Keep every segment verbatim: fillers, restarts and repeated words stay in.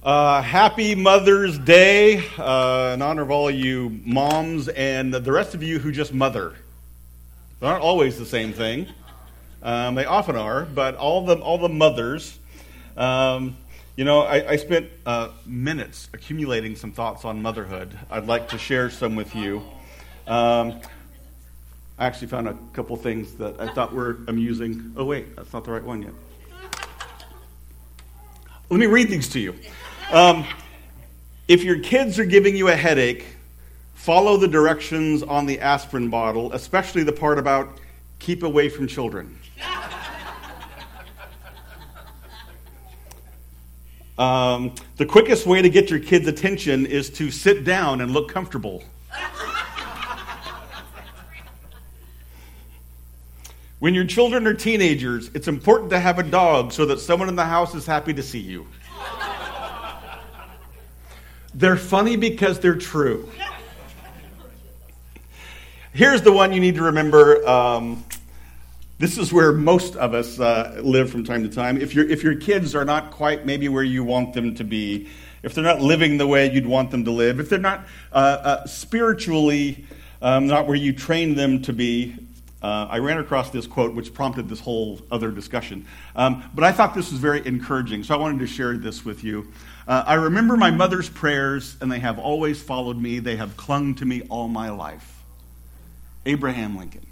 Uh, happy Mother's Day uh, in honor of all you moms and the rest of you who just mother. They aren't always the same thing. Um, they often are, but all the all the mothers. Um, you know, I, I spent uh, minutes accumulating some thoughts on motherhood. I'd like to share some with you. Um, I actually found a couple things that I thought were amusing. Oh wait, that's not the right one yet. Let me read these to you. Um, if your kids are giving you a headache, follow the directions on the aspirin bottle, especially the part about keep away from children. Um, the quickest way to get your kids' attention is to sit down and look comfortable. When your children are teenagers, it's important to have a dog so that someone in the house is happy to see you. They're funny because they're true. Here's the one you need to remember. Um, this is where most of us uh, live from time to time. If your if your kids are not quite maybe where you want them to be, if they're not living the way you'd want them to live, if they're not uh, uh, spiritually um, not where you train them to be, uh, I ran across this quote which prompted this whole other discussion. Um, but I thought this was very encouraging, so I wanted to share this with you. Uh, I remember my mother's prayers, and they have always followed me. They have clung to me all my life. Abraham Lincoln.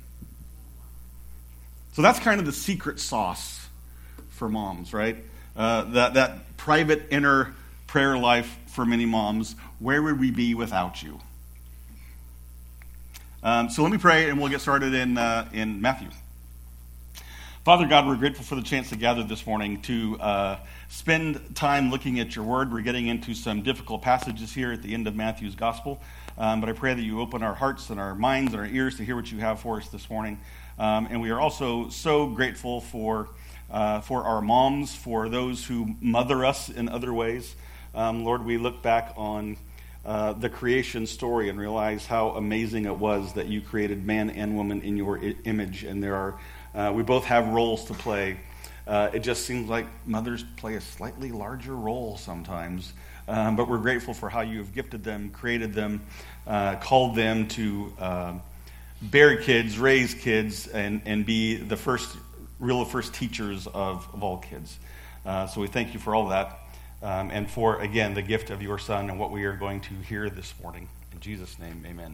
So that's kind of the secret sauce for moms, right? Uh, that, that private inner prayer life for many moms. Where would we be without you? Um, so let me pray, and we'll get started in uh, in Matthew. Father God, we're grateful for the chance to gather this morning to uh, spend time looking at your word. We're getting into some difficult passages here at the end of Matthew's gospel, um, but I pray that you open our hearts and our minds and our ears to hear what you have for us this morning. Um, and we are also so grateful for uh, for our moms, for those who mother us in other ways. Um, Lord, we look back on uh, the creation story and realize how amazing it was that you created man and woman in your I- image, and there are Uh, we both have roles to play. Uh, it just seems like mothers play a slightly larger role sometimes. Um, but we're grateful for how you have gifted them, created them, uh, called them to uh, bear kids, raise kids, and, and be the first, real first teachers of, of all kids. Uh, so we thank you for all that. Um, and for, again, the gift of your son and what we are going to hear this morning. In Jesus' name, amen.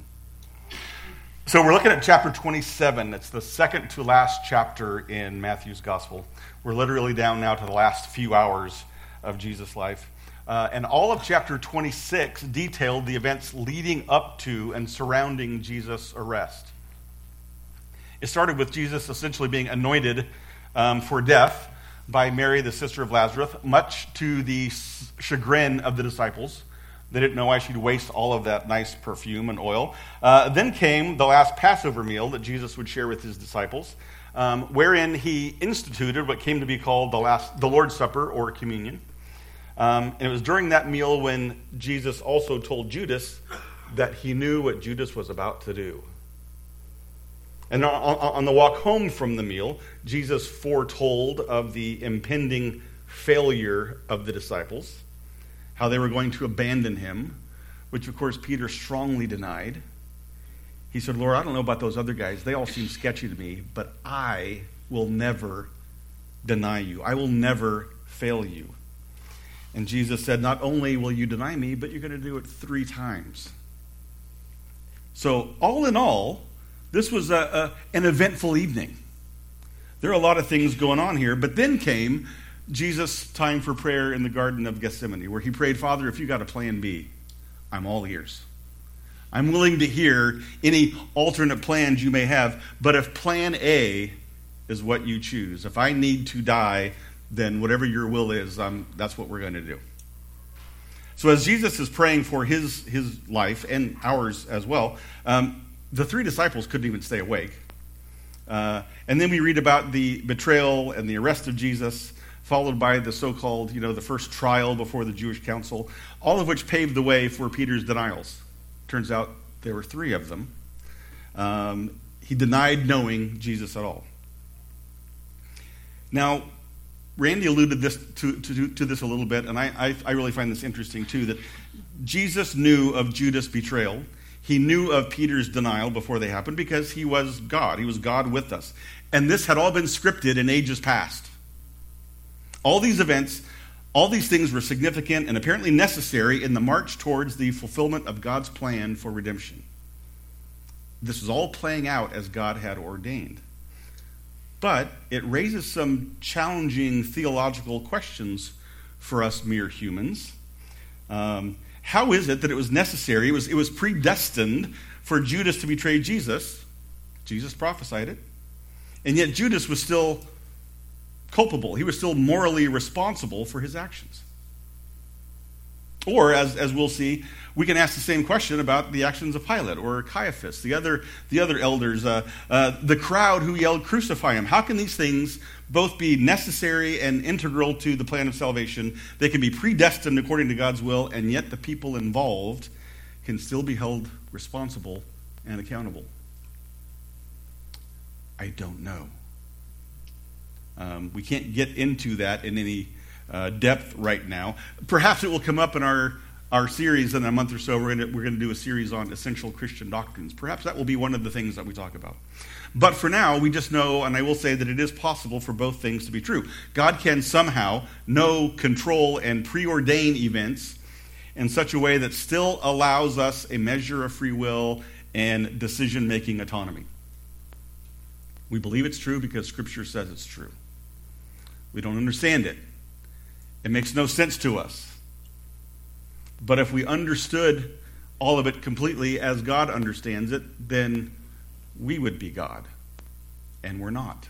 So we're looking at chapter twenty-seven. It's the second to last chapter in Matthew's gospel. We're literally down now to the last few hours of Jesus' life. Uh, and all of chapter twenty-six detailed the events leading up to and surrounding Jesus' arrest. It started with Jesus essentially being anointed um, for death by Mary, the sister of Lazarus, much to the chagrin of the disciples. They didn't know why she'd waste all of that nice perfume and oil. Uh, then came the last Passover meal that Jesus would share with his disciples, um, wherein he instituted what came to be called the last, the Lord's Supper or communion. Um, and it was during that meal when Jesus also told Judas that he knew what Judas was about to do. And on, on the walk home from the meal, Jesus foretold of the impending failure of the disciples, how they were going to abandon him, which, of course, Peter strongly denied. He said, Lord, I don't know about those other guys. They all seem sketchy to me, but I will never deny you. I will never fail you. And Jesus said, not only will you deny me, but you're going to do it three times. So, all in all, this was a, a, an eventful evening. There are a lot of things going on here, but then came Jesus' time for prayer in the Garden of Gethsemane, where he prayed, Father, if you got a plan B, I'm all ears. I'm willing to hear any alternate plans you may have, but if plan A is what you choose, if I need to die, then whatever your will is, um, that's what we're going to do. So as Jesus is praying for his, his life, and ours as well, um, the three disciples couldn't even stay awake. Uh, and then we read about the betrayal and the arrest of Jesus, followed by the so-called, you know, the first trial before the Jewish council, all of which paved the way for Peter's denials. Turns out there were three of them. Um, he denied knowing Jesus at all. Now, Randy alluded this to, to, to this a little bit, and I, I, I really find this interesting too, that Jesus knew of Judas' betrayal. He knew of Peter's denial before they happened because he was God. He was God with us. And this had all been scripted in ages past. All these events, all these things were significant and apparently necessary in the march towards the fulfillment of God's plan for redemption. This was all playing out as God had ordained. But it raises some challenging theological questions for us mere humans. Um, how is it that it was necessary, it was, it was predestined for Judas to betray Jesus? Jesus prophesied it. And yet Judas was still culpable. He was still morally responsible for his actions. Or, as, as we'll see, we can ask the same question about the actions of Pilate or Caiaphas, the other, the other elders, uh, uh, the crowd who yelled, "Crucify him." How can these things both be necessary and integral to the plan of salvation? They can be predestined according to God's will, and yet the people involved can still be held responsible and accountable. I don't know. Um, we can't get into that in any uh, depth right now. Perhaps it will come up in our, our series in a month or so. We're going we're going to do a series on essential Christian doctrines. Perhaps that will be one of the things that we talk about. But for now, we just know, and I will say that it is possible for both things to be true. God can somehow know, control, and preordain events in such a way that still allows us a measure of free will and decision-making autonomy. We believe it's true because Scripture says it's true. We don't understand it. It makes no sense to us. But if we understood all of it completely as God understands it, then we would be God. And we're not.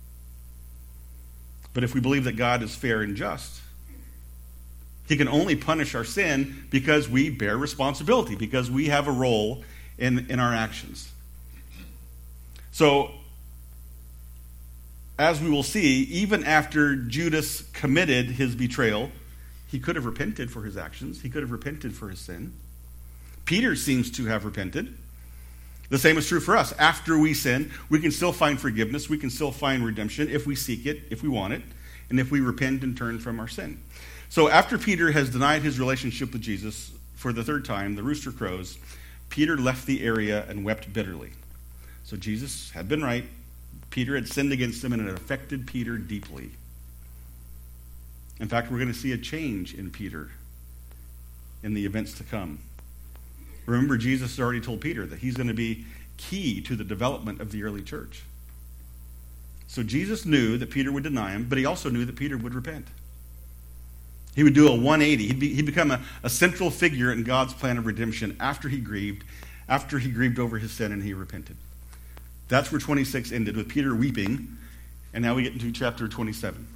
But if we believe that God is fair and just, He can only punish our sin because we bear responsibility, because we have a role in, in our actions. So, as we will see, even after Judas committed his betrayal, he could have repented for his actions. He could have repented for his sin. Peter seems to have repented. The same is true for us. After we sin, we can still find forgiveness. We can still find redemption if we seek it, if we want it, and if we repent and turn from our sin. So after Peter has denied his relationship with Jesus for the third time, the rooster crows, Peter left the area and wept bitterly. So Jesus had been right. Peter had sinned against him, and it affected Peter deeply. In fact, we're going to see a change in Peter in the events to come. Remember, Jesus has already told Peter that he's going to be key to the development of the early church. So Jesus knew that Peter would deny him, but he also knew that Peter would repent. He would do a one eighty. He'd, be, he'd become a, a central figure in God's plan of redemption after he grieved, after he grieved over his sin and he repented. That's where twenty-six ended, with Peter weeping. And now we get into chapter twenty-seven.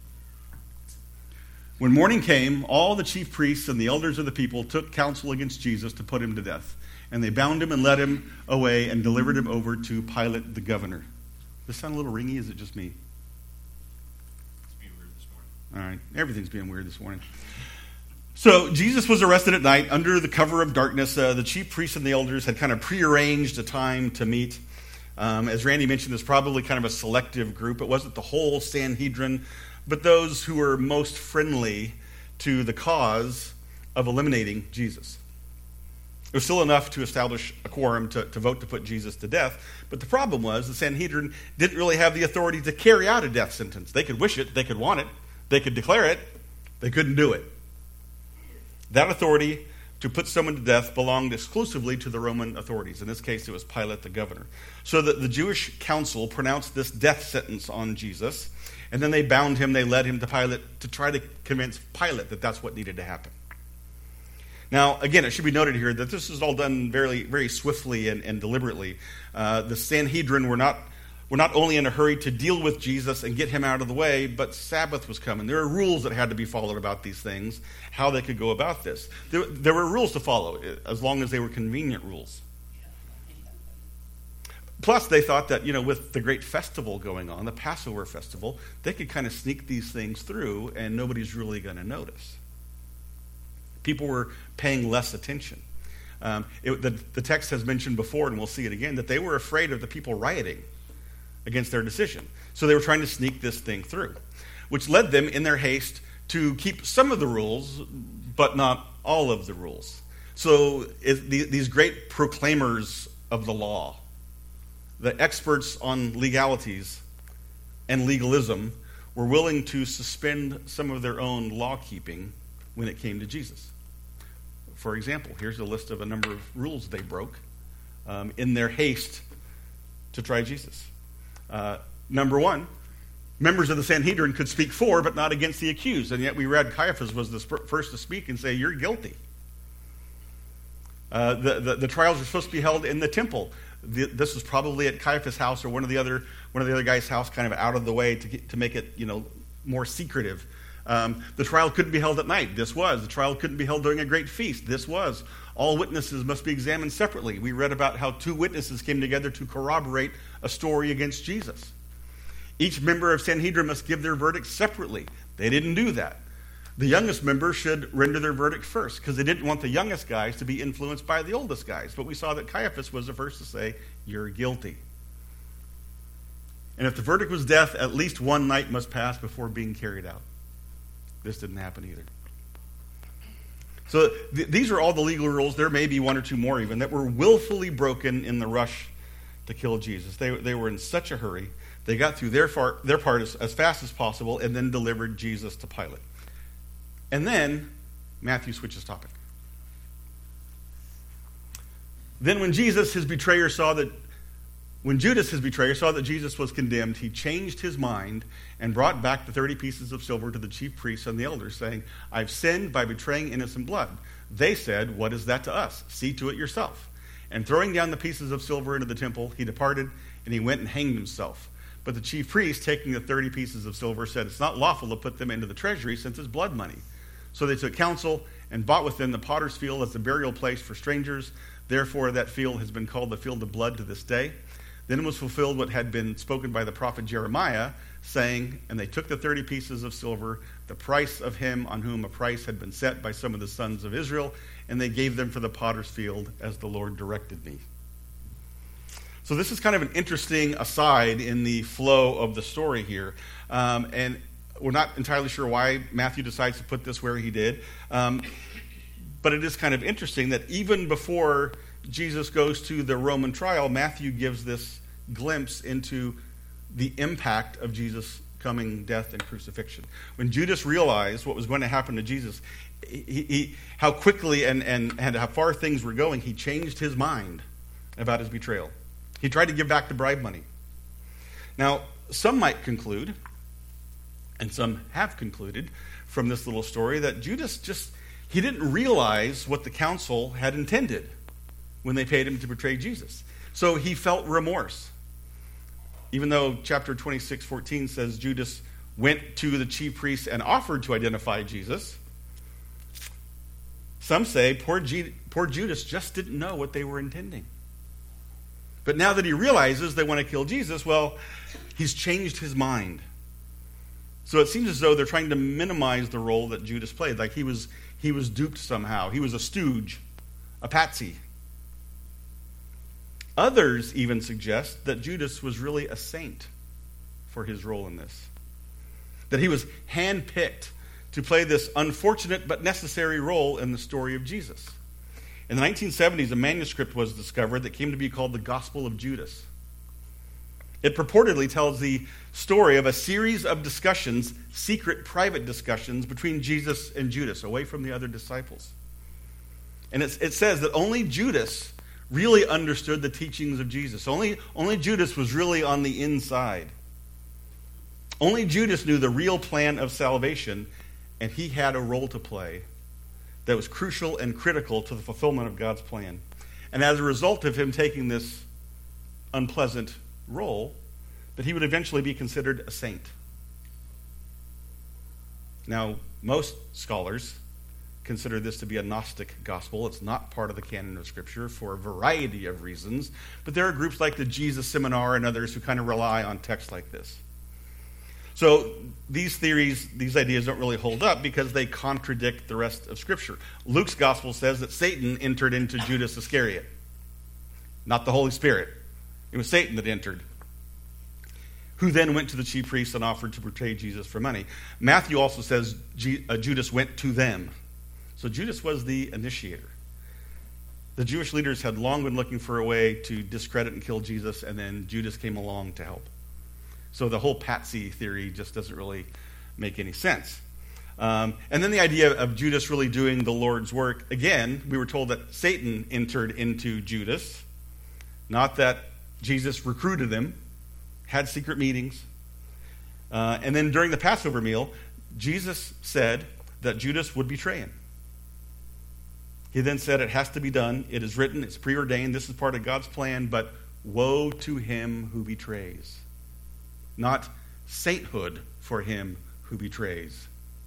When morning came, all the chief priests and the elders of the people took counsel against Jesus to put him to death. And they bound him and led him away and delivered him over to Pilate the governor. Does this sound a little ringy? Is it just me? It's being weird this morning. All right. Everything's being weird this morning. So Jesus was arrested at night under the cover of darkness. Uh, the chief priests and the elders had kind of prearranged a time to meet. Um, as Randy mentioned, it's probably kind of a selective group. It wasn't the whole Sanhedrin, but those who were most friendly to the cause of eliminating Jesus. It was still enough to establish a quorum to, to vote to put Jesus to death. But the problem was the Sanhedrin didn't really have the authority to carry out a death sentence. They could wish it, they could want it, they could declare it, they couldn't do it. That authority to put someone to death belonged exclusively to the Roman authorities. In this case, it was Pilate the governor. So that the Jewish council pronounced this death sentence on Jesus, and then they bound him, they led him to Pilate to try to convince Pilate that that's what needed to happen. Now, again, it should be noted here that this is all done very, very swiftly and, and deliberately. Uh, the Sanhedrin were not were not only in a hurry to deal with Jesus and get him out of the way, but Sabbath was coming. There were rules that had to be followed about these things, how they could go about this. There, there were rules to follow, as long as they were convenient rules. Plus, they thought that, you know, with the great festival going on, the Passover festival, they could kind of sneak these things through and nobody's really going to notice. People were paying less attention. Um, it, the, the text has mentioned before, and we'll see it again, that they were afraid of the people rioting against their decision. So they were trying to sneak this thing through. which led them in their haste to keep some of the rules, but not all of the rules. So it, the, these great proclaimers of the law, the experts on legalities and legalism, were willing to suspend some of their own law-keeping when it came to Jesus. For example, here's a list of a number of rules they broke um, in their haste to try Jesus. Uh, number one, members of the Sanhedrin could speak for, but not against the accused. And yet we read Caiaphas was the first to speak and say, you're guilty. Uh, the, the, the trials were supposed to be held in the temple. The, this was probably at Caiaphas' house or one of the other one of the other guys' house, kind of out of the way to get, to make it, you know, more secretive. Um, the trial couldn't be held at night. This was. The trial couldn't be held during a great feast. This was. All witnesses must be examined separately. We read about how two witnesses came together to corroborate a story against Jesus. Each member of Sanhedrin must give their verdict separately. They didn't do that. The youngest member should render their verdict first, because they didn't want the youngest guys to be influenced by the oldest guys. But we saw that Caiaphas was the first to say, you're guilty. And if the verdict was death, at least one night must pass before being carried out. This didn't happen either. So th- these are all the legal rules. There may be one or two more even that were willfully broken in the rush to kill Jesus. They, they were in such a hurry. They got through their, far, their part as, as fast as possible and then delivered Jesus to Pilate. And then Matthew switches topic. Then when Jesus, his betrayer, saw that When Judas, his betrayer, saw that Jesus was condemned, he changed his mind and brought back the thirty pieces of silver to the chief priests and the elders, saying, I've sinned by betraying innocent blood. They said, what is that to us? See to it yourself. And throwing down the pieces of silver into the temple, he departed, and he went and hanged himself. But the chief priests, taking the thirty pieces of silver, said, it's not lawful to put them into the treasury, since it's blood money. So they took counsel and bought with them the potter's field as a burial place for strangers. Therefore that field has been called the field of blood to this day. Then was fulfilled what had been spoken by the prophet Jeremiah, saying, and they took the thirty pieces of silver, the price of him on whom a price had been set by some of the sons of Israel, and they gave them for the potter's field as the Lord directed me. So this is kind of an interesting aside in the flow of the story here. Um, and we're not entirely sure why Matthew decides to put this where he did. Um, but it is kind of interesting that even before Jesus goes to the Roman trial, Matthew gives this glimpse into the impact of Jesus' coming death and crucifixion. When Judas realized what was going to happen to Jesus, he, he, how quickly and, and, and how far things were going, he changed his mind about his betrayal. He tried to give back the bribe money. Now, some might conclude, and some have concluded from this little story, that Judas just, he didn't realize what the council had intended when they paid him to betray Jesus. So he felt remorse. Even though chapter twenty-six fourteen says Judas went to the chief priests and offered to identify Jesus, some say poor, G- poor Judas just didn't know what they were intending. But now that he realizes they want to kill Jesus, well, he's changed his mind. So it seems as though they're trying to minimize the role that Judas played, like he was he was duped somehow. He was a stooge, a patsy. Others even suggest that Judas was really a saint for his role in this. That he was handpicked to play this unfortunate but necessary role in the story of Jesus. In the nineteen seventies, a manuscript was discovered that came to be called the Gospel of Judas. It purportedly tells the story of a series of discussions, secret, private discussions between Jesus and Judas, away from the other disciples. And it's, it says that only Judas really understood the teachings of Jesus. Only, only Judas was really on the inside. Only Judas knew the real plan of salvation, and he had a role to play that was crucial and critical to the fulfillment of God's plan. And as a result of him taking this unpleasant role, that he would eventually be considered a saint. Now, most scholars consider this to be a Gnostic gospel. It's not part of the canon of Scripture for a variety of reasons, but there are groups like the Jesus Seminar and others who kind of rely on texts like this. So these theories, these ideas don't really hold up because they contradict the rest of Scripture. Luke's gospel says that Satan entered into Judas Iscariot, not the Holy Spirit. It was Satan that entered. who then went to the chief priests and offered to betray Jesus for money. Matthew also says G- uh, Judas went to them. So Judas was the initiator. The Jewish leaders had long been looking for a way to discredit and kill Jesus, and then Judas came along to help. So the whole patsy theory just doesn't really make any sense. Um, and then the idea of Judas really doing the Lord's work. Again, we were told that Satan entered into Judas, not that Jesus recruited him, had secret meetings. Uh, and then during the Passover meal, Jesus said that Judas would betray him. He then said, it has to be done. It is written. It's preordained. This is part of God's plan. But woe to him who betrays. Not sainthood for him who betrays.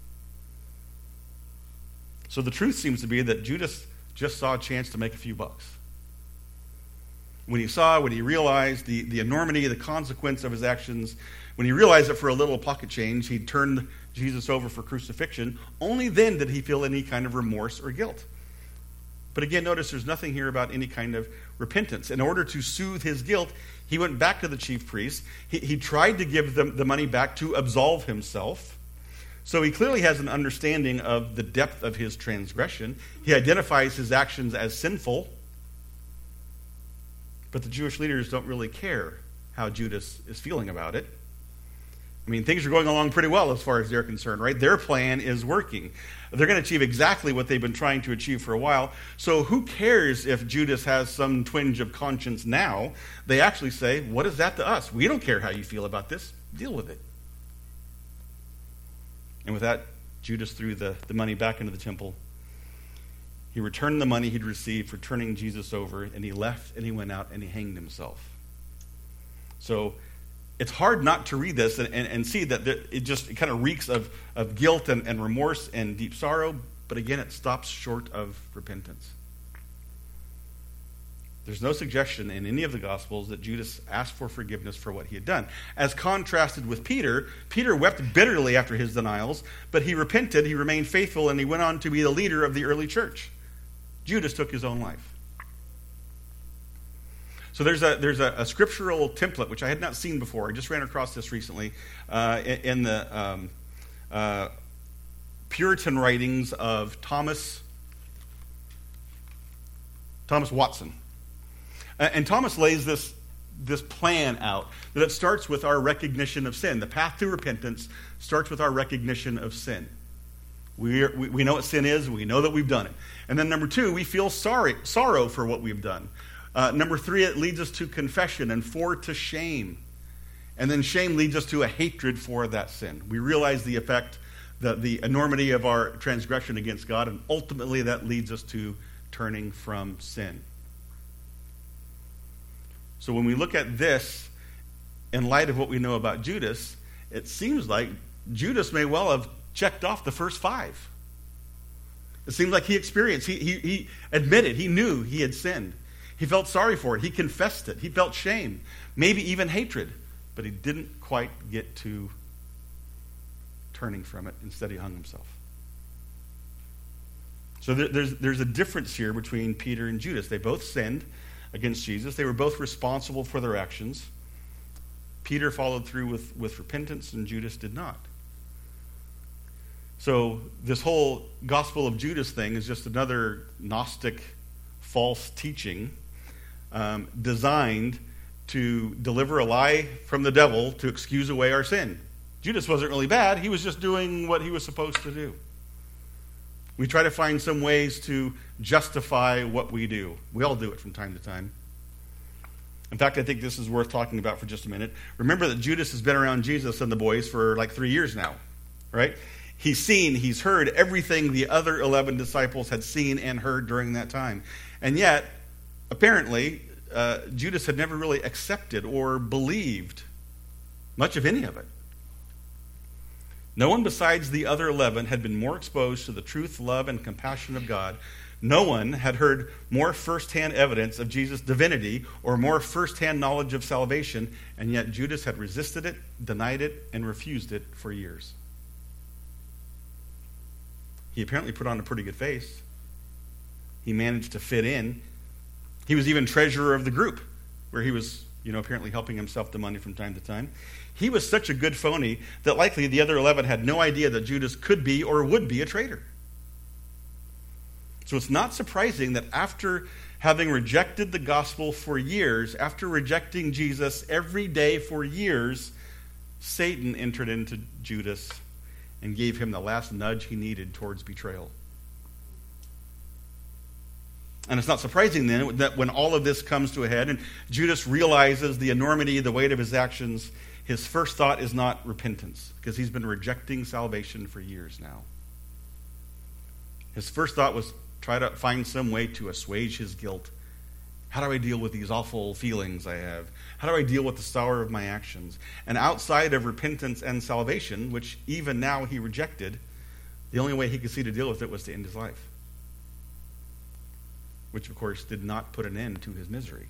So the truth seems to be that Judas just saw a chance to make a few bucks. When he saw, when he realized the, the enormity, the consequence of his actions, when he realized that for a little pocket change, he turned Jesus over for crucifixion, only then did he feel any kind of remorse or guilt. But again, notice there's nothing here about any kind of repentance. In order to soothe his guilt, he went back to the chief priests. He, he tried to give them the money back to absolve himself. So he clearly has an understanding of the depth of his transgression. He identifies his actions as sinful. But the Jewish leaders don't really care how Judas is feeling about it. I mean, things are going along pretty well as far as they're concerned, right? Their plan is working. They're going to achieve exactly what they've been trying to achieve for a while. So who cares if Judas has some twinge of conscience now? They actually say, what is that to us? We don't care how you feel about this. Deal with it. And with that, Judas threw the, the money back into the temple. He returned the money he'd received for turning Jesus over, and he left and he went out and he hanged himself. So it's hard not to read this and, and, and see that there, it just it kind of reeks of, of guilt and, and remorse and deep sorrow, but again, it stops short of repentance. There's no suggestion in any of the Gospels that Judas asked for forgiveness for what he had done. As contrasted with Peter, Peter wept bitterly after his denials, but he repented, he remained faithful, and he went on to be the leader of the early church. Judas took his own life. So there's a there's a, a scriptural template, which I had not seen before. I just ran across this recently uh, in, in the um, uh, Puritan writings of Thomas Thomas Watson. Uh, and Thomas lays this, this plan out, that it starts with our recognition of sin. The path to repentance starts with our recognition of sin. We, are, we, we know what sin is, we know that we've done it. And then number two, we feel sorry, sorrow for what we've done. Uh, number three, it leads us to confession, and four, to shame. And then shame leads us to a hatred for that sin. We realize the effect, the, the enormity of our transgression against God, and ultimately that leads us to turning from sin. So when we look at this, in light of what we know about Judas, it seems like Judas may well have checked off the first five. It seems like he experienced, he, he, he admitted, he knew he had sinned. He felt sorry for it. He confessed it. He felt shame, maybe even hatred, but he didn't quite get to turning from it. Instead, he hung himself. So there, there's, there's a difference here between Peter and Judas. They both sinned against Jesus. They were both responsible for their actions. Peter followed through with, with repentance, and Judas did not. So this whole Gospel of Judas thing is just another Gnostic false teaching um, designed to deliver a lie from the devil to excuse away our sin. Judas wasn't really bad. He was just doing what he was supposed to do. We try to find some ways to justify what we do. We all do it from time to time. In fact, I think this is worth talking about for just a minute. Remember that Judas has been around Jesus and the boys for like three years now, right? He's seen, he's heard everything the other eleven disciples had seen and heard during that time. And yet, apparently, uh, Judas had never really accepted or believed much of any of it. No one besides the other eleven had been more exposed to the truth, love, and compassion of God. No one had heard more firsthand evidence of Jesus' divinity or more firsthand knowledge of salvation, and yet Judas had resisted it, denied it, and refused it for years. He apparently put on a pretty good face. He managed to fit in. He was even treasurer of the group, where he was you know, apparently helping himself to money from time to time. He was such a good phony that likely the other eleven had no idea that Judas could be or would be a traitor. So it's not surprising that after having rejected the gospel for years, after rejecting Jesus every day for years, Satan entered into Judas and gave him the last nudge he needed towards betrayal. And it's not surprising then that when all of this comes to a head and Judas realizes the enormity, the weight of his actions, his first thought is not repentance, because he's been rejecting salvation for years now. His first thought was try to find some way to assuage his guilt. How do I deal with these awful feelings I have? How do I deal with the sorrow of my actions? And outside of repentance and salvation, which even now he rejected, the only way he could see to deal with it was to end his life. Which, of course, did not put an end to his misery.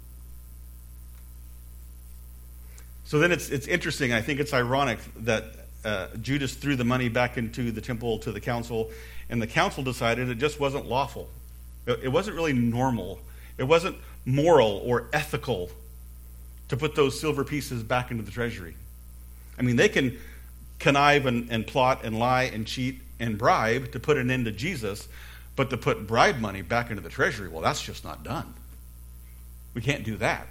So then it's it's interesting. I think it's ironic that uh, Judas threw the money back into the temple to the council, and the council decided it just wasn't lawful. It, it wasn't really normal. It wasn't moral or ethical to put those silver pieces back into the treasury. I mean, they can connive and, and plot and lie and cheat and bribe to put an end to Jesus, but to put bribe money back into the treasury, well, that's just not done. We can't do that.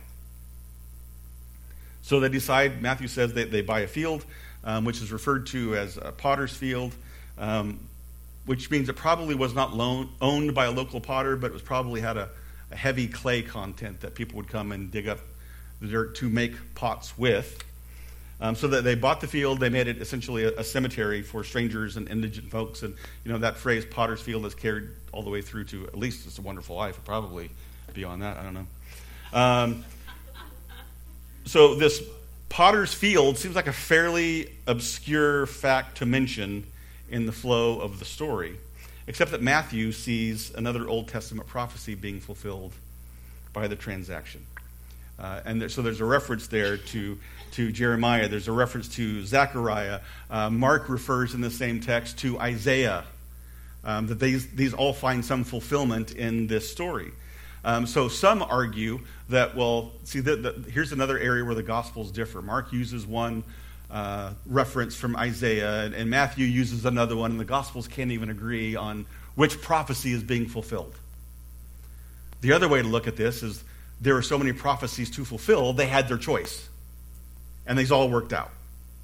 So they decide, Matthew says, they, they buy a field, um, which is referred to as a potter's field, um, which means it probably was not loan, owned by a local potter, but it was probably had a, a heavy clay content that people would come and dig up the dirt to make pots with. Um, so that they bought the field, they made it essentially a, a cemetery for strangers and indigent folks. And, you know, that phrase, potter's field, is carried all the way through to at least It's a Wonderful Life, or probably beyond that, I don't know. Um, so this potter's field seems like a fairly obscure fact to mention in the flow of the story, except that Matthew sees another Old Testament prophecy being fulfilled by the transaction. Uh, and there, so there's a reference there to, to Jeremiah. There's a reference to Zechariah. Uh, Mark refers in the same text to Isaiah. Um, that these, these all find some fulfillment in this story. Um, so some argue that, well, see, the, the, here's another area where the Gospels differ. Mark uses one uh, reference from Isaiah, and, and Matthew uses another one, and the Gospels can't even agree on which prophecy is being fulfilled. The other way to look at this is there are so many prophecies to fulfill, they had their choice. And these all worked out.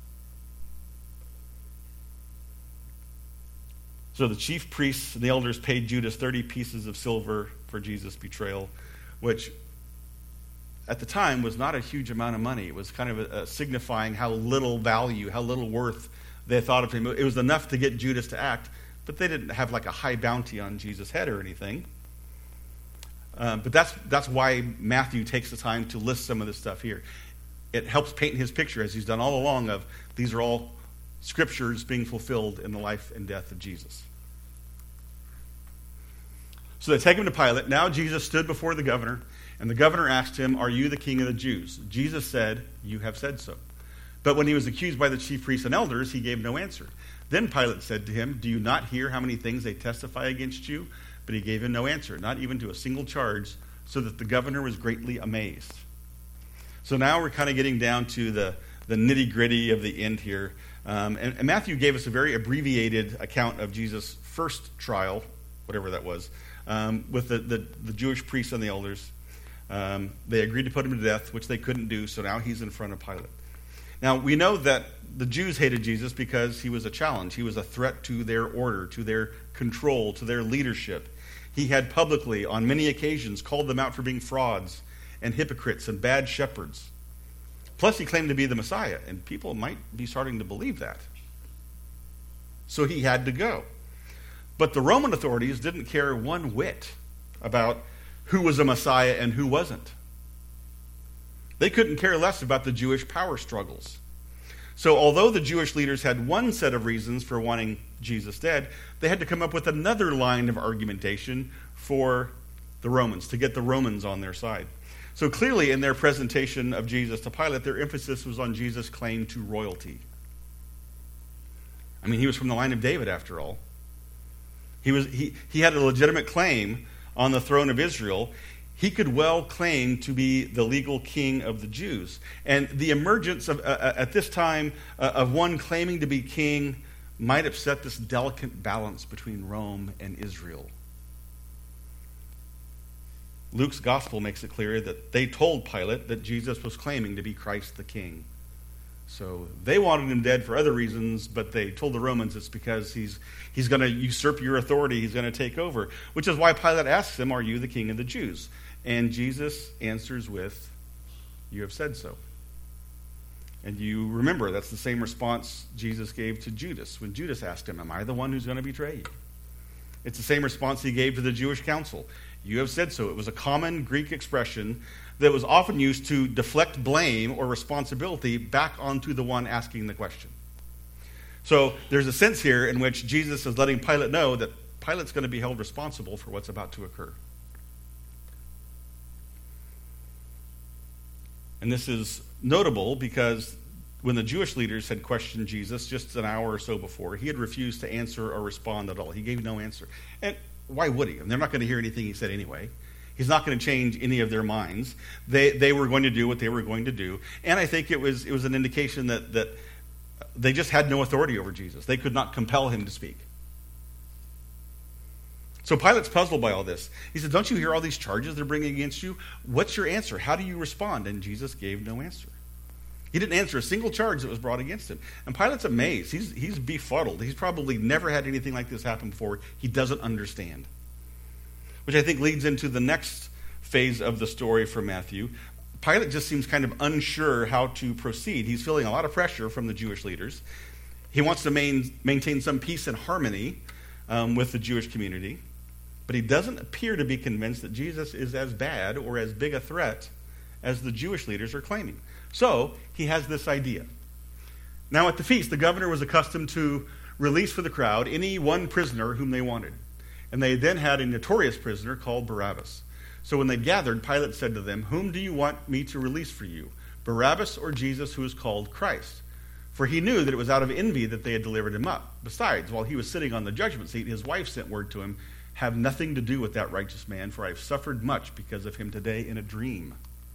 So the chief priests and the elders paid Judas thirty pieces of silver for Jesus' betrayal, which at the time was not a huge amount of money. It was kind of a, a signifying how little value, how little worth they thought of him. It was enough to get Judas to act, but they didn't have like a high bounty on Jesus' head or anything. Um, but that's that's why Matthew takes the time to list some of this stuff here. It helps paint his picture, as he's done all along, of these are all scriptures being fulfilled in the life and death of Jesus. So they take him to Pilate. Now Jesus stood before the governor, and the governor asked him, "Are you the king of the Jews?" Jesus said, "You have said so." But when he was accused by the chief priests and elders, he gave no answer. Then Pilate said to him, "Do you not hear how many things they testify against you?" But he gave him no answer, not even to a single charge, so that the governor was greatly amazed. So now we're kind of getting down to the, the nitty-gritty of the end here. Um, and, and Matthew gave us a very abbreviated account of Jesus' first trial, whatever that was, um, with the, the, the Jewish priests and the elders. Um, they agreed to put him to death, which they couldn't do, so now he's in front of Pilate. Now, we know that the Jews hated Jesus because he was a challenge. He was a threat to their order, to their control, to their leadership. He had publicly, on many occasions, called them out for being frauds and hypocrites and bad shepherds. Plus, he claimed to be the Messiah, and people might be starting to believe that. So he had to go. But the Roman authorities didn't care one whit about who was a Messiah and who wasn't. They couldn't care less about the Jewish power struggles. So although the Jewish leaders had one set of reasons for wanting Jesus dead, they had to come up with another line of argumentation for the Romans, to get the Romans on their side. So clearly in their presentation of Jesus to Pilate, their emphasis was on Jesus' claim to royalty. I mean, he was from the line of David, after all. He was he, he had a legitimate claim on the throne of Israel. he could well claim to be the legal king of the Jews. And the emergence of, uh, at this time uh, of one claiming to be king might upset this delicate balance between Rome and Israel. Luke's gospel makes it clear that they told Pilate that Jesus was claiming to be Christ the king. So they wanted him dead for other reasons, but they told the Romans it's because he's he's going to usurp your authority, he's going to take over, which is why Pilate asks him, "Are you the king of the Jews?" And Jesus answers with, "You have said so." And you remember that's the same response Jesus gave to Judas when Judas asked him, "Am I the one who's going to betray you?" It's the same response he gave to the Jewish council. "You have said so." It was a common Greek expression that was often used to deflect blame or responsibility back onto the one asking the question. So there's a sense here in which Jesus is letting Pilate know that Pilate's going to be held responsible for what's about to occur. And this is notable because when the Jewish leaders had questioned Jesus just an hour or so before, he had refused to answer or respond at all. He gave no answer. And why would he? And they're not going to hear anything he said anyway. He's not going to change any of their minds. They they were going to do what they were going to do. And I think it was it was an indication that, that they just had no authority over Jesus. They could not compel him to speak. So Pilate's puzzled by all this. He said, "Don't you hear all these charges they're bringing against you? What's your answer? How do you respond?" And Jesus gave no answer. He didn't answer a single charge that was brought against him. And Pilate's amazed. He's, he's befuddled. He's probably never had anything like this happen before. He doesn't understand. Which I think leads into the next phase of the story for Matthew. Pilate just seems kind of unsure how to proceed. He's feeling a lot of pressure from the Jewish leaders. He wants to main, maintain some peace and harmony um, with the Jewish community. But he doesn't appear to be convinced that Jesus is as bad or as big a threat as the Jewish leaders are claiming. So he has this idea. Now at the feast, the governor was accustomed to release for the crowd any one prisoner whom they wanted. And they then had a notorious prisoner called Barabbas. So when they gathered, Pilate said to them, "Whom do you want me to release for you, Barabbas or Jesus who is called Christ?" For he knew that it was out of envy that they had delivered him up. Besides, while he was sitting on the judgment seat, his wife sent word to him, "Have nothing to do with that righteous man, for I have suffered much because of him today in a dream."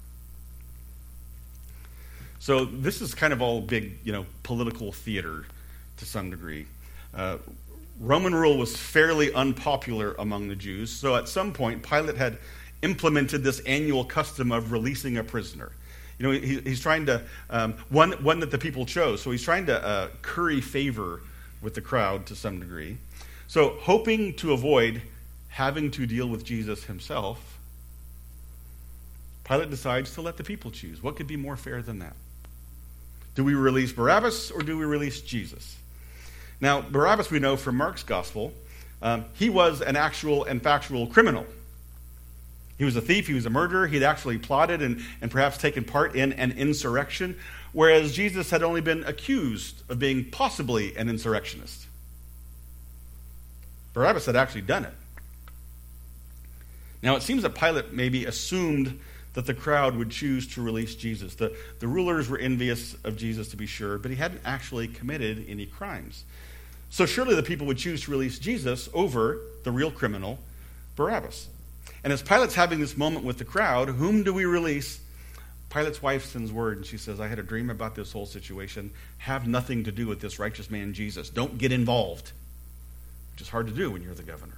So this is kind of all big, you know, political theater to some degree. Uh, Roman rule was fairly unpopular among the Jews, so at some point Pilate had implemented this annual custom of releasing a prisoner. You know, he, he's trying to, um, one, one that the people chose, so he's trying to uh, curry favor with the crowd to some degree. So hoping to avoid having to deal with Jesus himself, Pilate decides to let the people choose. What could be more fair than that? Do we release Barabbas or do we release Jesus? Now, Barabbas, we know from Mark's gospel, um, he was an actual and factual criminal. He was a thief, he was a murderer, he'd actually plotted and, and perhaps taken part in an insurrection, whereas Jesus had only been accused of being possibly an insurrectionist. Barabbas had actually done it. Now, it seems that Pilate maybe assumed that the crowd would choose to release Jesus. The, the rulers were envious of Jesus, to be sure, but he hadn't actually committed any crimes. So surely the people would choose to release Jesus over the real criminal, Barabbas. And as Pilate's having this moment with the crowd, whom do we release? Pilate's wife sends word, and she says, "I had a dream about this whole situation. Have nothing to do with this righteous man, Jesus. Don't get involved," which is hard to do when you're the governor.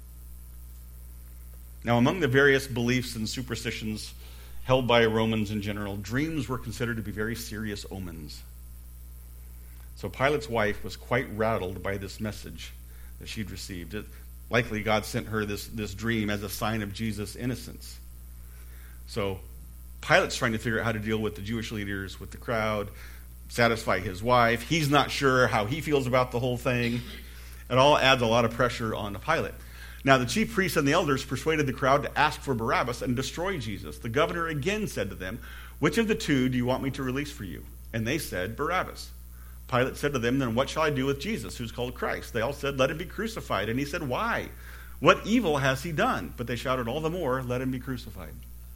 Now, among the various beliefs and superstitions held by Romans in general, dreams were considered to be very serious omens. So Pilate's wife was quite rattled by this message that she'd received. It, likely God sent her this, this dream as a sign of Jesus' innocence. So Pilate's trying to figure out how to deal with the Jewish leaders, with the crowd, satisfy his wife. He's not sure how he feels about the whole thing. It all adds a lot of pressure on Pilate. Now, the chief priests and the elders persuaded the crowd to ask for Barabbas and destroy Jesus. The governor again said to them, "Which of the two do you want me to release for you?" And they said, "Barabbas." Pilate said to them, "Then what shall I do with Jesus, who's called Christ?" They all said, "Let him be crucified." And he said, "Why? What evil has he done?" But they shouted all the more, "Let him be crucified."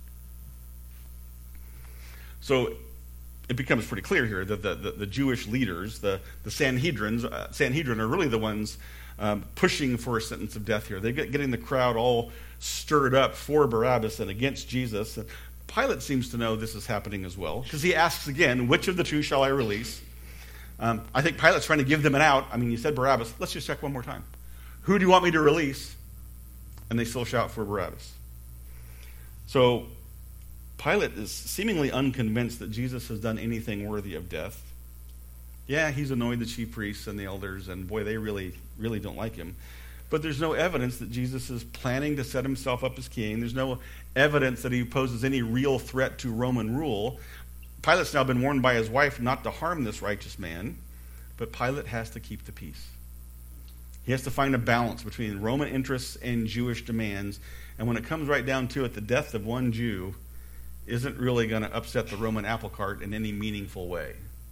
So it becomes pretty clear here that the, the, the Jewish leaders, the, the Sanhedrins, uh, Sanhedrin are really the ones um, pushing for a sentence of death here. They're getting the crowd all stirred up for Barabbas and against Jesus. And Pilate seems to know this is happening as well, because he asks again, which of the two shall I release? Um, I think Pilate's trying to give them an out. I mean, you said Barabbas. Let's just check one more time. Who do you want me to release? And they still shout for Barabbas. So Pilate is seemingly unconvinced that Jesus has done anything worthy of death. Yeah, he's annoyed the chief priests and the elders, and boy, they really, really don't like him. But there's no evidence that Jesus is planning to set himself up as king. There's no evidence that he poses any real threat to Roman rule. Pilate's now been warned by his wife not to harm this righteous man, but Pilate has to keep the peace. He has to find a balance between Roman interests and Jewish demands, and when it comes right down to it, the death of one Jew isn't really going to upset the Roman apple cart in any meaningful way.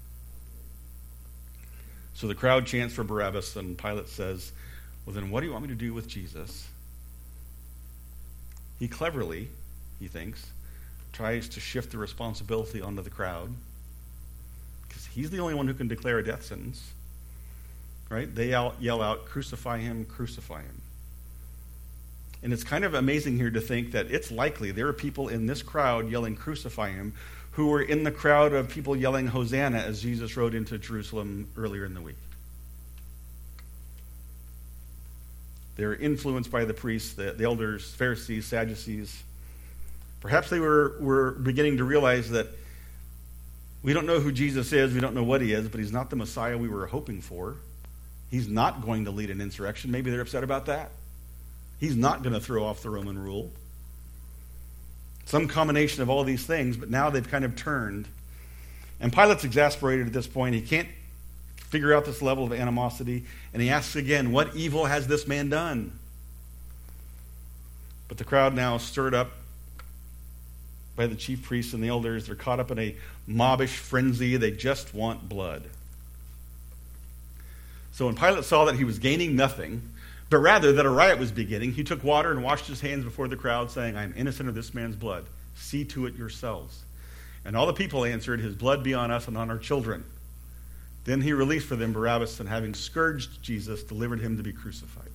So the crowd chants for Barabbas, and Pilate says, well, then what do you want me to do with Jesus? He cleverly, he thinks, tries to shift the responsibility onto the crowd, because he's the only one who can declare a death sentence. Right? They yell, yell out, crucify him, crucify him. And it's kind of amazing here to think that it's likely there are people in this crowd yelling, crucify him, who were in the crowd of people yelling Hosanna as Jesus rode into Jerusalem earlier in the week. They were influenced by the priests, the, the elders, Pharisees, Sadducees. Perhaps they were, were beginning to realize that we don't know who Jesus is, we don't know what he is, but he's not the Messiah we were hoping for. He's not going to lead an insurrection. Maybe they're upset about that. He's not going to throw off the Roman rule. Some combination of all these things, but now they've kind of turned. And Pilate's exasperated at this point. He can't figure out this level of animosity, and he asks again, what evil has this man done? But the crowd now stirred up by the chief priests and the elders. They're caught up in a mobbish frenzy. They just want blood. So when Pilate saw that he was gaining nothing, but rather that a riot was beginning, he took water and washed his hands before the crowd, saying, I am innocent of this man's blood. See to it yourselves. And all the people answered, his blood be on us and on our children. Then he released for them Barabbas, and having scourged Jesus, delivered him to be crucified.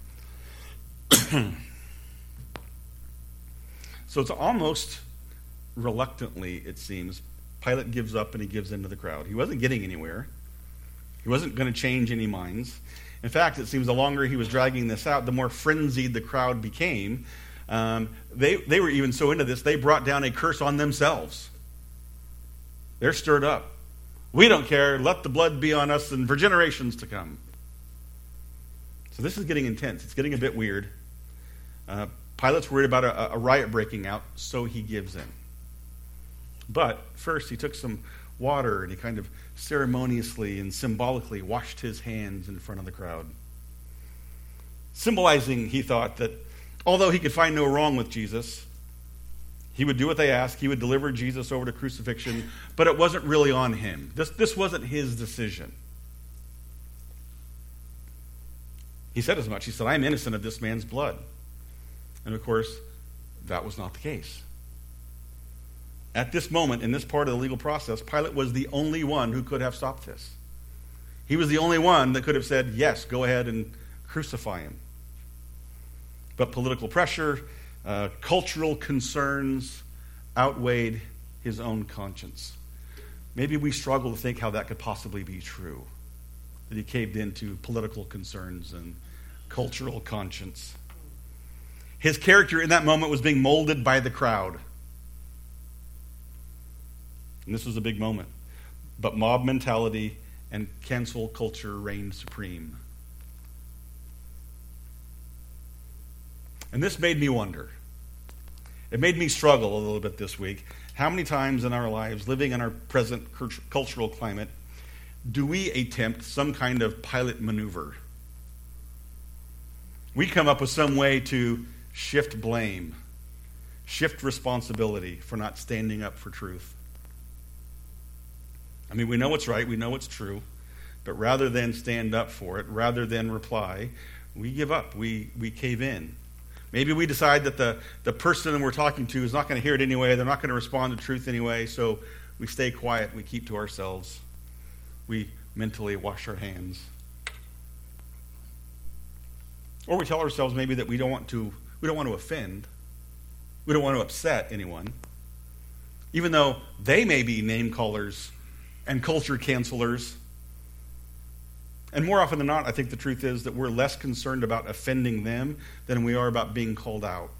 So it's almost reluctantly, it seems, Pilate gives up and he gives in to the crowd. He wasn't getting anywhere. He wasn't going to change any minds. In fact, it seems the longer he was dragging this out, the more frenzied the crowd became. Um, they, they were even so into this, they brought down a curse on themselves. They're stirred up. We don't care. Let the blood be on us and for generations to come. So this is getting intense. It's getting a bit weird. Uh, Pilate's worried about a, a riot breaking out, so he gives in. But first he took some water and he kind of ceremoniously and symbolically washed his hands in front of the crowd. Symbolizing, he thought, that although he could find no wrong with Jesus, he would do what they asked. He would deliver Jesus over to crucifixion, but it wasn't really on him. This, this wasn't his decision. He said as much. He said, I am innocent of this man's blood. And of course, that was not the case. At this moment, in this part of the legal process, Pilate was the only one who could have stopped this. He was the only one that could have said, yes, go ahead and crucify him. But political pressure, uh, cultural concerns outweighed his own conscience. Maybe we struggle to think how that could possibly be true, that he caved into political concerns and cultural conscience. His character in that moment was being molded by the crowd. And this was a big moment. But mob mentality and cancel culture reigned supreme. And this made me wonder. It made me struggle a little bit this week. How many times in our lives, living in our present cultural climate, do we attempt some kind of Pilate maneuver? We come up with some way to shift blame, shift responsibility for not standing up for truth. I mean, we know what's right, we know what's true, but rather than stand up for it, rather than reply, we give up, we, we cave in. Maybe we decide that the, the person we're talking to is not going to hear it anyway, they're not going to respond to truth anyway, so we stay quiet, we keep to ourselves. We mentally wash our hands. Or we tell ourselves maybe that we don't want to we don't want to offend. We don't want to upset anyone. Even though they may be name callers and culture cancelers. And more often than not, I think the truth is that we're less concerned about offending them than we are about being called out.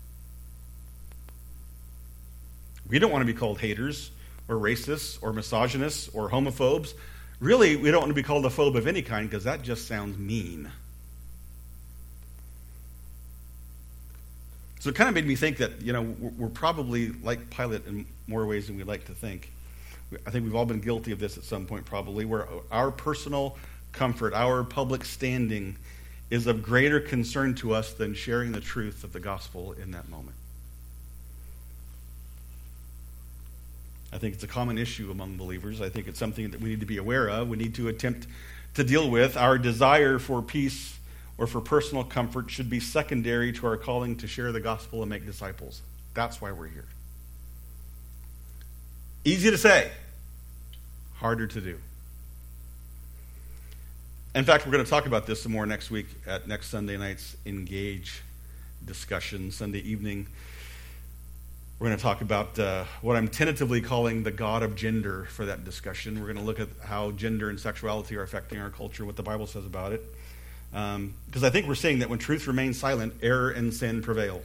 We don't want to be called haters or racists or misogynists or homophobes. Really, we don't want to be called a phobe of any kind because that just sounds mean. So it kind of made me think that, you know, we're probably like Pilate in more ways than we like to think. I think we've all been guilty of this at some point probably, where our personal comfort, our public standing is of greater concern to us than sharing the truth of the gospel in that moment. I think it's a common issue among believers. I think it's something that we need to be aware of. We need to attempt to deal with. Our desire for peace or for personal comfort should be secondary to our calling to share the gospel and make disciples. That's why we're here. Easy to say, harder to do. In fact, we're going to talk about this some more next week at next Sunday night's Engage discussion, Sunday evening. We're going to talk about uh, what I'm tentatively calling the God of gender for that discussion. We're going to look at how gender and sexuality are affecting our culture, what the Bible says about it. Because um, I think we're seeing that when truth remains silent, error and sin prevail.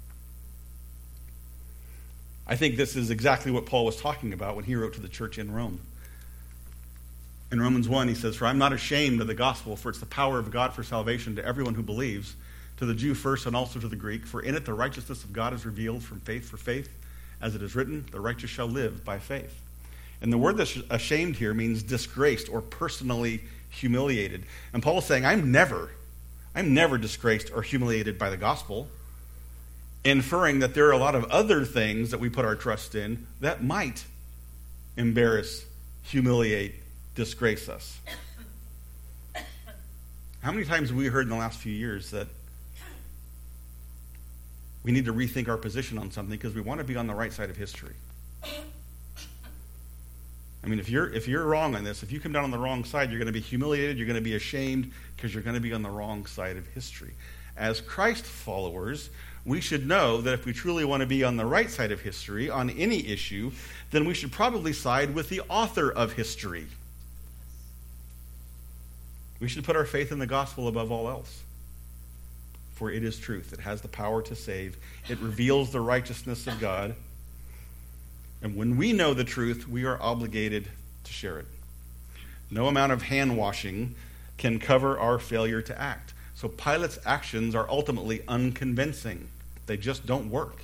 I think this is exactly what Paul was talking about when he wrote to the church in Rome. In Romans one, he says, "For I'm not ashamed of the gospel, for it's the power of God for salvation to everyone who believes, to the Jew first and also to the Greek. For in it the righteousness of God is revealed from faith for faith. As it is written, the righteous shall live by faith." And the word that's ashamed here means disgraced or personally humiliated. And Paul is saying, I'm never, I'm never disgraced or humiliated by the gospel, inferring that there are a lot of other things that we put our trust in that might embarrass, humiliate, disgrace us. How many times have we heard in the last few years that we need to rethink our position on something because we want to be on the right side of history? I mean, if you're if you're wrong on this, if you come down on the wrong side, you're going to be humiliated, you're going to be ashamed, because you're going to be on the wrong side of history. As Christ followers, we should know that if we truly want to be on the right side of history on any issue, then we should probably side with the author of history. We should put our faith in the gospel above all else. For it is truth. It has the power to save. It reveals the righteousness of God. And when we know the truth, we are obligated to share it. No amount of hand washing can cover our failure to act. So Pilate's actions are ultimately unconvincing. They just don't work.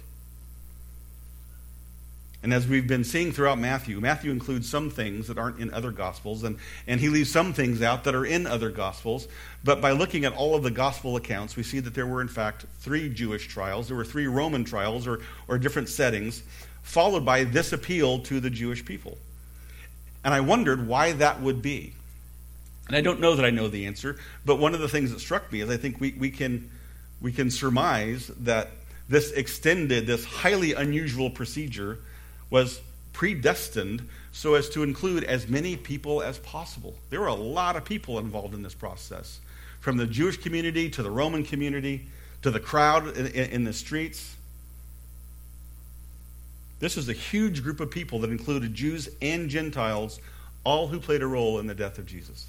And as we've been seeing throughout Matthew, Matthew includes some things that aren't in other Gospels, and, and he leaves some things out that are in other Gospels. But by looking at all of the Gospel accounts, we see that there were, in fact, three Jewish trials. There were three Roman trials, or, or different settings, followed by this appeal to the Jewish people. And I wondered why that would be. And I don't know that I know the answer, but one of the things that struck me is I think we, we can we can surmise that this extended, this highly unusual procedure was predestined so as to include as many people as possible. There were a lot of people involved in this process, from the Jewish community to the Roman community to the crowd in, in, in the streets. This is a huge group of people that included Jews and Gentiles, all who played a role in the death of Jesus.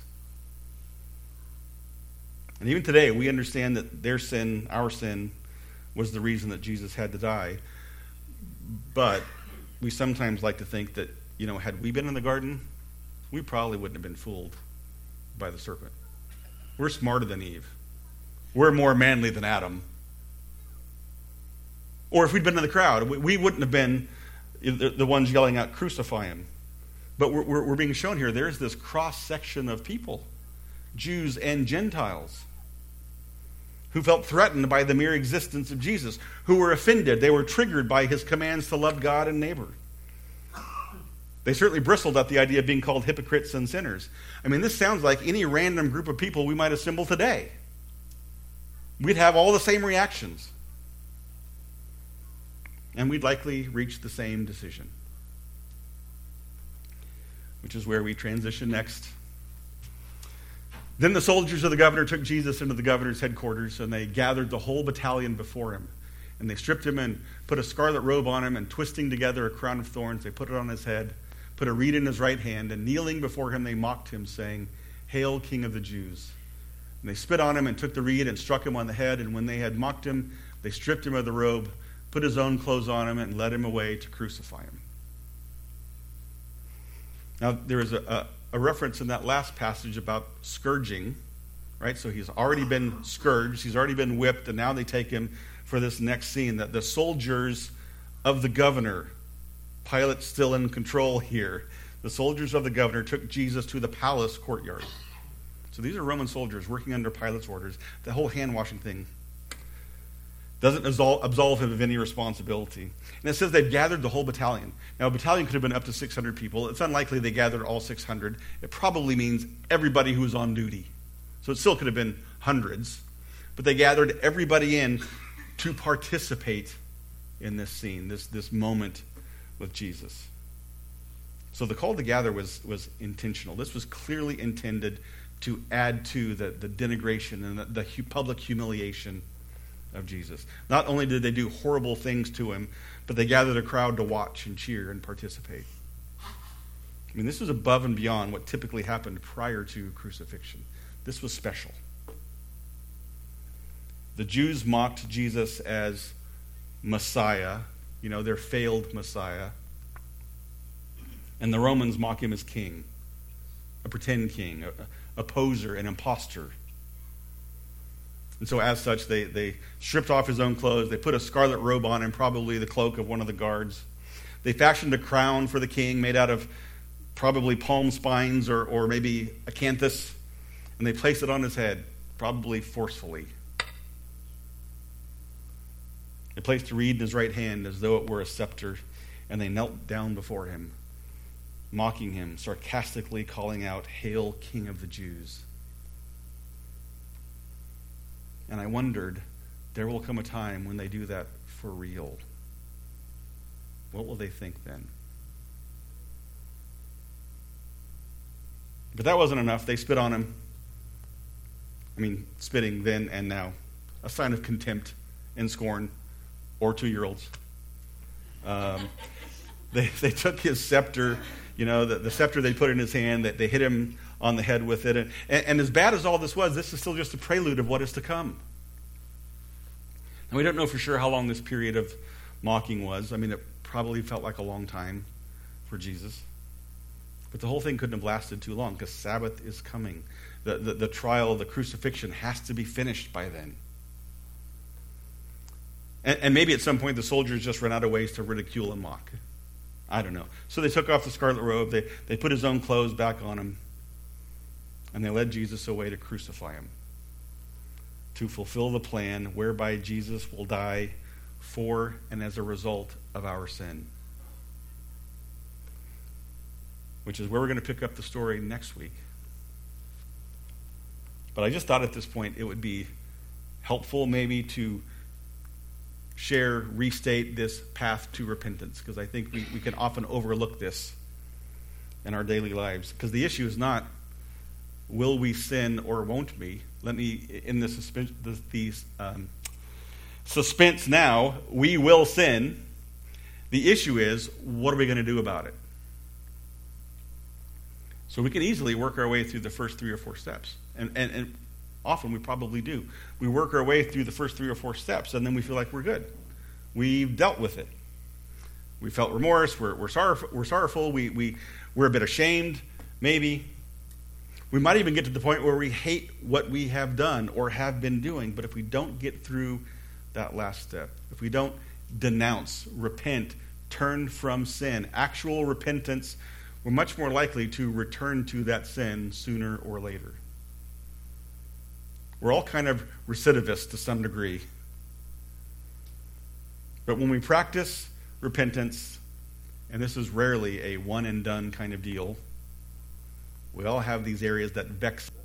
And even today, we understand that their sin, our sin, was the reason that Jesus had to die. But we sometimes like to think that, you know, had we been in the garden, we probably wouldn't have been fooled by the serpent. We're smarter than Eve. We're more manly than Adam. Or if we'd been in the crowd, we wouldn't have been the, the ones yelling out, "Crucify him." But we're, we're, we're being shown here, there's this cross-section of people, Jews and Gentiles, who felt threatened by the mere existence of Jesus, who were offended. They were triggered by his commands to love God and neighbor. They certainly bristled at the idea of being called hypocrites and sinners. I mean, this sounds like any random group of people we might assemble today. We'd have all the same reactions. And we'd likely reach the same decision. Which is where we transition next Then the soldiers of the governor took Jesus into the governor's headquarters, and they gathered the whole battalion before him. And they stripped him and put a scarlet robe on him, and twisting together a crown of thorns, they put it on his head, put a reed in his right hand, and kneeling before him, they mocked him, saying, "Hail, King of the Jews." And they spit on him and took the reed and struck him on the head, and when they had mocked him, they stripped him of the robe, put his own clothes on him, and led him away to crucify him. Now, there is a, a, a reference in that last passage about scourging, right? So he's already been scourged, he's already been whipped, and now they take him for this next scene, that the soldiers of the governor, Pilate's still in control here, the soldiers of the governor took Jesus to the palace courtyard. So these are Roman soldiers working under Pilate's orders. The whole hand-washing thing doesn't absolve him of any responsibility. And it says they've gathered the whole battalion. Now, a battalion could have been up to six hundred people. It's unlikely they gathered all six hundred. It probably means everybody who was on duty. So it still could have been hundreds. But they gathered everybody in to participate in this scene, this, this moment with Jesus. So the call to gather was, was intentional. This was clearly intended to add to the, the denigration and the, the public humiliation of Jesus. Not only did they do horrible things to him, but they gathered a crowd to watch and cheer and participate. I mean, this was above and beyond what typically happened prior to crucifixion. This was special. The Jews mocked Jesus as Messiah, you know, their failed Messiah. And the Romans mock him as king, a pretend king, a, a poser, an imposter. And so as such, they, they stripped off his own clothes. They put a scarlet robe on him, probably the cloak of one of the guards. They fashioned a crown for the king made out of probably palm spines or, or maybe acanthus. And they placed it on his head, probably forcefully. They placed a reed in his right hand as though it were a scepter, and they knelt down before him, mocking him, sarcastically calling out, "Hail, King of the Jews." And I wondered, there will come a time when they do that for real. What will they think then? But that wasn't enough. They spit on him. I mean, spitting then and now. A sign of contempt and scorn. Or two-year-olds. Um, they, they took his scepter, you know, the, the scepter they put in his hand, that they hit him on the head with it. And, and as bad as all this was, this is still just a prelude of what is to come. And we don't know for sure how long this period of mocking was. I mean, it probably felt like a long time for Jesus. But the whole thing couldn't have lasted too long, because Sabbath is coming. The, the, the trial, the crucifixion has to be finished by then. And, and maybe at some point the soldiers just ran out of ways to ridicule and mock. I don't know. So they took off the scarlet robe, they, they put his own clothes back on him, and they led Jesus away to crucify him, to fulfill the plan whereby Jesus will die for and as a result of our sin. Which is where we're going to pick up the story next week. But I just thought at this point it would be helpful maybe to share, restate this path to repentance, because I think we, we can often overlook this in our daily lives. Because the issue is not, will we sin or won't we? Let me, in the, suspense, the, the um, suspense now, we will sin. The issue is, what are we going to do about it? So we can easily work our way through the first three or four steps. And, and, and often we probably do. We work our way through the first three or four steps, and then we feel like we're good. We've dealt with it. We felt remorse. We're, we're, sorrowful, we're sorrowful. We, we, we're a bit ashamed, maybe. We might even get to the point where we hate what we have done or have been doing. But if we don't get through that last step, if we don't denounce, repent, turn from sin, actual repentance, we're much more likely to return to that sin sooner or later. We're all kind of recidivists to some degree. But when we practice repentance, and this is rarely a one and done kind of deal, we all have these areas that vex us.